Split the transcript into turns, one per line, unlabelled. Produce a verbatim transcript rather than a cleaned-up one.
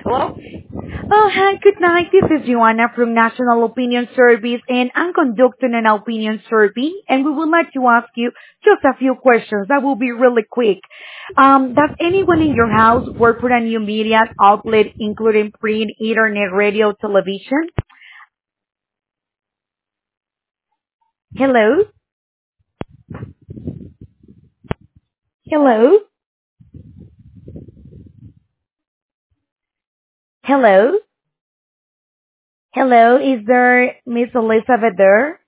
Hello?
Oh, hi, good night. This is Joanna from National Opinion Service, and I'm conducting an opinion survey, and we would like to ask you just a few questions. That will be really quick. Um, does anyone in your house work for a new media outlet, including print, internet, radio, television? Hello? Hello? Hello? Hello? Is there Miss Elizabeth there?